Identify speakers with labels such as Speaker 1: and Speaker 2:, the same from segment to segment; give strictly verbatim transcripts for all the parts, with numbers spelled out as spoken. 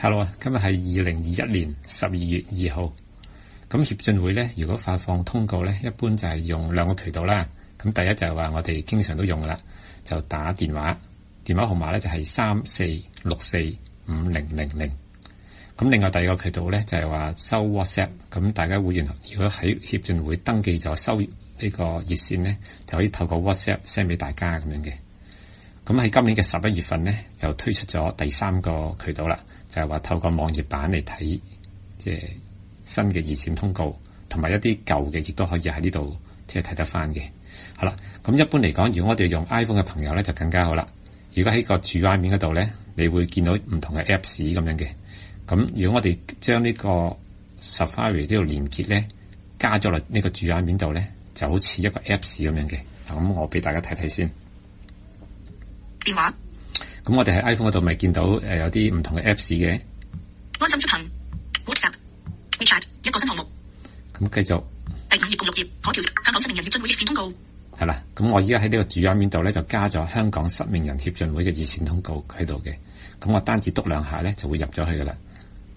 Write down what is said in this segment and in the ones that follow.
Speaker 1: Hello 啊，今日係二零二一年十二月二號。咁協進會咧，如果發放通告咧，一般就係用兩個渠道啦。咁第一就係話我哋經常都用噶啦，就打電話，電話號碼咧就係三四六四五零零零。咁另外第二個渠道咧就係話收 WhatsApp。咁大家會員如果喺協進會登記咗收呢個熱線咧，就可以透過 WhatsApp send 俾大家咁樣嘅。咁喺今年嘅十一月份咧，就推出咗第三個渠道啦，就係話透過網頁版嚟睇，即係新嘅熱線通告，同埋一啲舊嘅亦都可以喺呢度即係睇得翻嘅。好啦，咁一般嚟講，如果我哋用 iPhone 嘅朋友咧，就更加好啦。如果喺個主畫面嗰度咧，你會見到唔同嘅 Apps 咁樣嘅。咁如果我哋將呢個 Safari 呢度連結咧，加咗落呢個主畫面度咧，就好似一個 Apps 咁樣嘅。咁我俾大家睇睇先。電話，咁我哋喺 iPhone 嗰度咪見到誒、呃、有啲唔同嘅 Apps 嘅。
Speaker 2: 安心出行 WhatsApp WeChat 一個新項目。
Speaker 1: 咁繼續
Speaker 2: 第五頁共六頁可調香港失明人協進會熱線通告。
Speaker 1: 係啦，咁我依家喺呢個主畫面度咧就加咗香港失明人協進會嘅熱線通告喺度嘅。咁我單止篤兩下咧就會入咗去噶啦。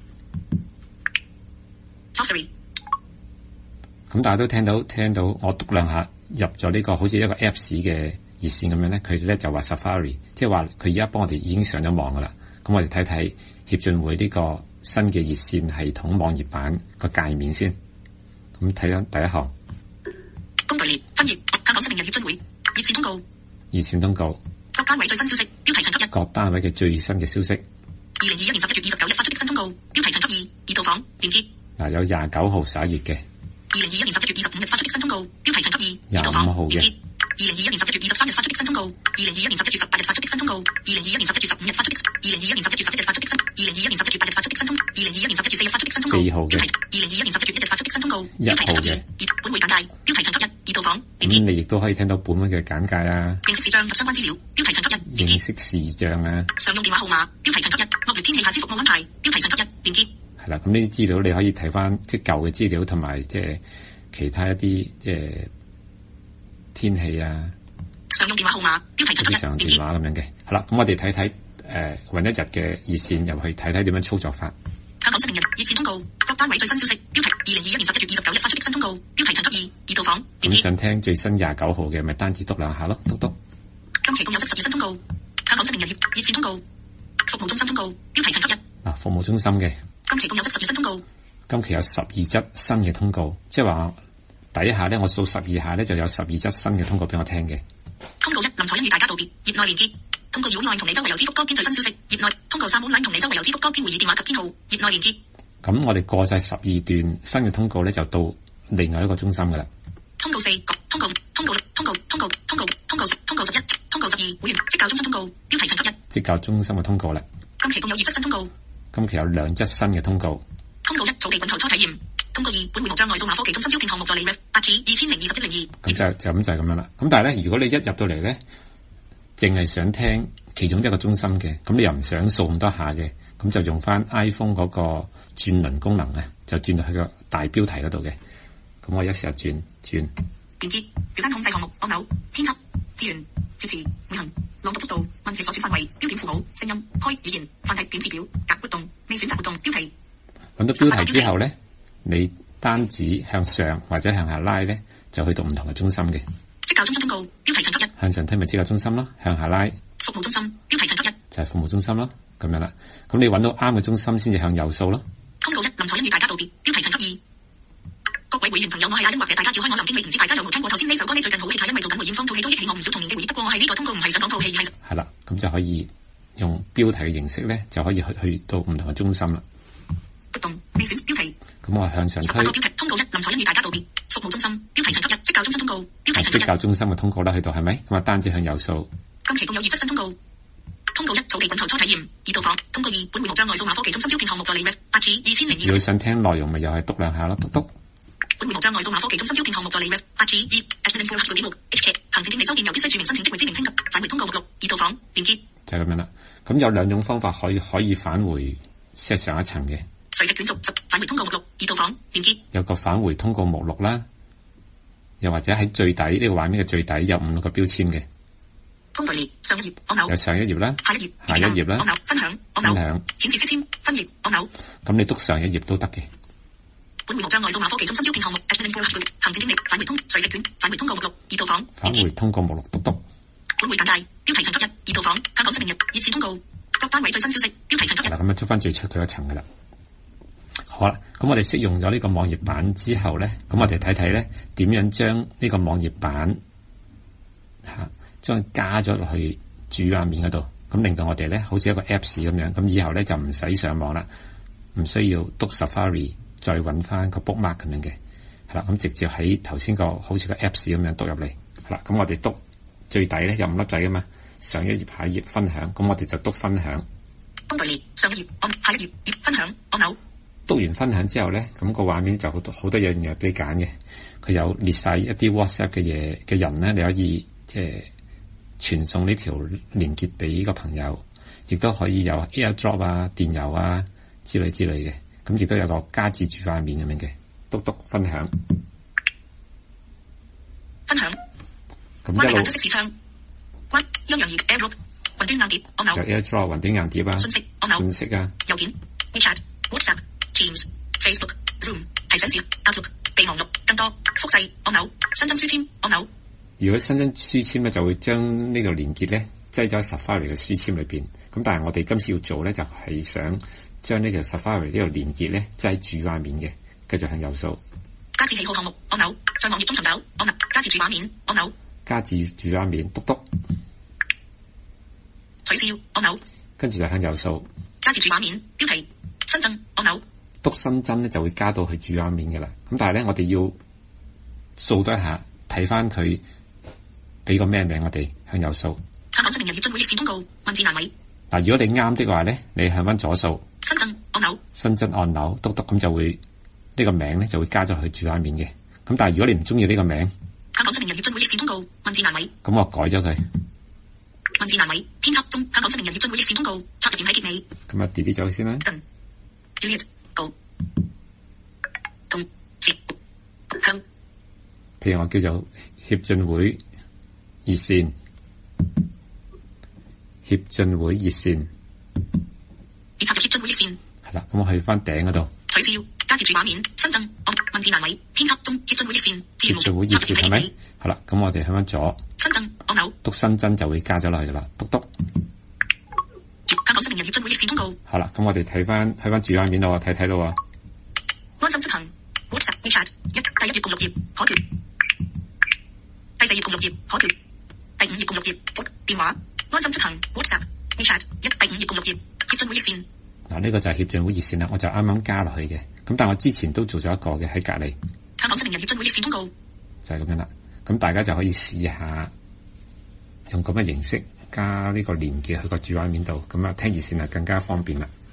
Speaker 2: Safari，
Speaker 1: 咁大家都聽到聽到我篤兩下入咗呢個好似一個 Apps 嘅熱線咁樣咧，佢咧就話 Safari， 即係話佢而家幫我哋已經上咗網噶啦。咁我哋睇睇協進會呢個新嘅熱線系統網頁版個界面先。咁睇緊第一行，
Speaker 2: 工具列分頁，香港失明人協進會熱線通告。
Speaker 1: 熱線通告，
Speaker 2: 各單位最新消息，標題層級一。
Speaker 1: 各單位嘅最新嘅消息。
Speaker 2: 二零二一年十一月二十九日發出的新通告，標題層級二，已到訪連結。
Speaker 1: 嗱，有廿九號十一月嘅。
Speaker 2: 二零二一年十一月二十五日發出的新通告，標題層級二，已
Speaker 1: 廿
Speaker 2: 到訪
Speaker 1: 五號嘅。
Speaker 2: 二零二一年十一月二十三日發出的新通告，二零二一年十一月十八日發出的新通告，二零二一年十一月十五日發出的，二零二一年十一月十一日發出的新，二零二一年十一月八日發出的新通，二零二一年十一月四日發出的新通告，
Speaker 1: 四號嘅。
Speaker 2: 二零二一年十一月一日發出的新通告，
Speaker 1: 一號嘅。
Speaker 2: 本會簡介，標題層級一，已到訪連結。
Speaker 1: 咁你亦都可以聽到本文嘅簡介啦。
Speaker 2: 認識視像及相關資料，標題層級一，連結。
Speaker 1: 認識視像啊。
Speaker 2: 常用電話號碼，標題層級一。惡劣天氣下之服務安排，標題層級一，連結。
Speaker 1: 係啦，咁呢啲資料你可以睇翻即係舊嘅資料，同埋即係其他一啲即係天氣啊。
Speaker 2: 常用電話號碼，標題層級一，
Speaker 1: 常用電話咁樣嘅。好啦，咁我哋睇睇誒搵一日嘅熱線入去睇睇點樣操作法。
Speaker 2: 香港失明人熱線通告，各單位最新消息，標題二零二一年十一月二十九日發出的新通告，標題層級二，已到訪連結。
Speaker 1: 咁想聽最新廿九號嘅，咪單止篤兩下咯，篤篤。
Speaker 2: 今期共有則十月新通告，香港失明人熱線通告，服務中心通告，標題層級一。
Speaker 1: 嗱，服務中心嘅。
Speaker 2: 今期共有則十月新通告。
Speaker 1: 今期有十二則新嘅通告，即係話第一下咧，我數十二下咧就有十二則新嘅通告俾我聽嘅。
Speaker 2: 通告一，林彩欣與大家道別，業內連結。通告二，online同你周圍郵資福歌編最新消息，業內。通告三，online同你周圍郵資福歌編會議電話及編號，業內連結。咁
Speaker 1: 我哋過晒十二段新嘅通告咧，就到另外一個中心噶啦。
Speaker 2: 通告四，通告通告通告通告通告通告通告十一，通告十二，會員職教中心通告，標題層級一。
Speaker 1: 職教中心嘅通告啦。
Speaker 2: 今期共有二則新通告。
Speaker 1: 今期有兩則新嘅通告。
Speaker 2: 通告一，草地滾頭初體驗。通告二，本會無障礙數碼科技中心招聘項目助理 ref 八至二千零二十一零二。
Speaker 1: 咁就就咁就係咁樣啦。咁但係咧，如果你一入到嚟咧，淨係想聽其中一個中心嘅，咁你又唔想掃咁多下嘅，咁就用翻 iPhone 嗰個轉輪功能啊，就轉到去個大標題嗰度嘅。咁我一時就轉轉。
Speaker 2: 連結表單控制項目按鈕編輯資源節詞每行朗讀速度文字所選範圍標點符號聲音開語言繁體點字表格活動未選擇活動標題。
Speaker 1: 揾到標題之後咧，你單指向上或者向下拉咧，就去到唔同嘅中心嘅。
Speaker 2: 職教中心通告標題層級一。
Speaker 1: 向上推咪職教中心咯，向下拉
Speaker 2: 服務中心標題層級一。
Speaker 1: 就係服務中心咯，咁樣啦。咁你揾到啱嘅中心先至向右掃咯。
Speaker 2: 通告一，林彩欣與大家道別，標題層級二。各位會員朋友，我係阿欣，或者大家叫開我林經理，唔知大家有冇聽過頭先呢首歌呢？最近好 hit，係因為做緊梅艷芳套戲都憶起我唔少童年嘅回憶。不過我係呢個通告唔係想講套戲，係
Speaker 1: 係啦，咁就可以用標題嘅形式咧，就可以去去到唔同嘅中心啦。
Speaker 2: 活動未選標題。
Speaker 1: 咁我向上推。
Speaker 2: 標題通告一，林彩欣與大家道別，服務中心標題層級一，職教中心通告標題層級一。
Speaker 1: 職教中心嘅通告啦，去到係咪？咁啊，單止向右掃。
Speaker 2: 今期共有二則新通告。通告一，草地滾頭初體驗，已到訪。通告二，本會無障礙數碼科技中心招聘項目助理 ref 八至二千零二。如
Speaker 1: 果想聽內容，咪又係篤兩下咯，篤篤。
Speaker 2: 本會無障礙數碼科技中心招聘項目助理 ref 八至二 admin for 六點六 H K 行政經理收件又必須註明申請職位之名稱及返回通告目錄，已到訪連結。就係咁樣啦。咁有兩種方法可以可以返回即係上一層嘅。垂直卷軸十返回通告目錄，已到訪連結。有個返回通告目錄啦，又或者喺最底呢個畫面嘅最底有五個標籤嘅。 工具列上一頁按鈕，
Speaker 1: 有上一頁啦，
Speaker 2: 下一頁
Speaker 1: 下一頁啦，
Speaker 2: 按鈕分享按鈕
Speaker 1: 分享
Speaker 2: 顯示書籤分頁按鈕。
Speaker 1: 咁你篤上一頁都得嘅。
Speaker 2: 本回無障礙數碼科技中心招聘項目 Admin for 行政經理返回通垂直卷返回通告目錄二到訪
Speaker 1: 返回通告目錄篤篤。
Speaker 2: 本回簡介標題層級一二到訪香港新明日熱線通告各單位最新消息標題層級一。
Speaker 1: 嗱，咁啊出翻最出到一層噶啦。好啦，咁我哋適用咗呢個網頁版之後咧，咁我哋睇睇咧點樣將呢個網頁版吓將加咗落去主畫面嗰度，咁令到我哋咧好似一個 Apps 咁樣，咁以後咧就唔使上網啦，唔需要篤 Safari 再揾翻個 bookmark 咁樣嘅，係啦，咁直接喺頭先個好似個 Apps 咁樣篤入嚟，係啦，咁我哋篤最底咧有五粒仔噶嘛，上一頁下一頁分享，咁我哋就篤分享。
Speaker 2: 工具列上一頁按下一頁頁分享按鈕。
Speaker 1: 篤完分享之後咧，咁個畫面就好多好多樣嘢俾你揀嘅，佢有列晒一啲 WhatsApp 嘅嘢嘅人咧，你可以即係傳送呢條連結俾呢個朋友，亦都可以有 AirDrop 啊、電郵啊之類之類嘅，咁亦都有個加字主畫面咁樣嘅，篤篤分享，
Speaker 2: 分享。
Speaker 1: 咁一路
Speaker 2: 關視窗，關央樣頁 AirDrop 雲端硬碟按鈕。
Speaker 1: 有 AirDrop 雲端硬碟啊，
Speaker 2: 信息按鈕。
Speaker 1: 信息啊，
Speaker 2: 郵件 WeChat WhatsApp。Teams、Facebook、Zoom 提醒時 Outlook 備忘錄更多複製按鈕新增書籤按鈕。如果新增書籤咧，就會將呢個連結咧擠咗喺 Safari 嘅書籤裏邊。咁但係我哋今次要做咧，就係想將呢條 Safari 呢條連結咧擠喺主畫面嘅。繼續向右掃。加至喜好項目按鈕，在網頁中尋找按鈕，加至主畫面按鈕。加至主畫面篤篤。取消按鈕。跟住就向右掃。加至主畫面標題新增按鈕。篤新增咧就會加到去主畫面嘅啦，咁但係咧我哋要掃多一下，睇翻佢俾個咩名，我哋向右掃。香港新明日業進會逆線通告文字欄位。嗱，如果你啱的話咧，你向翻左掃。新增按鈕。新增按鈕篤篤，咁就會呢、這個名咧就會加咗去主畫面嘅。咁但係如果你唔中意呢個名，香港新明日業進會逆線通告文字欄位。咁我改咗佢。文字欄位編輯中，香港新明日業進會逆線通告插入點喺結尾。咁啊 delete 咗先啦。同接向，譬如我叫做協進會熱線，協進會熱線，已插入協進會熱線。係啦，咁我去翻頂嗰度。取消，加至主畫面，新增，文字欄位，編輯中，協進會熱線，協進會熱線係咪？好啦，咁我哋去翻左。新增按鈕，篤新增就會加咗落去噶啦，篤篤。香港新明日業進會熱線通告。好啦，咁我哋睇翻睇翻主畫面度，睇睇到啊。安心出行 WhatsApp WeChat 一第一頁共六頁可決，第四頁共六頁可決，第五頁共六頁電話安心出行 WhatsApp WeChat 一第五頁共六頁協進會熱線。嗱，呢個就係協進會熱線啦，我就啱啱加落去嘅，咁但係我之前都做咗一個嘅喺隔籬。香港新明日業進會熱線通告就係咁樣啦，咁大家就可以試下用咁嘅形式加呢個連結去個主畫面度，咁啊聽熱線係更加方便啦。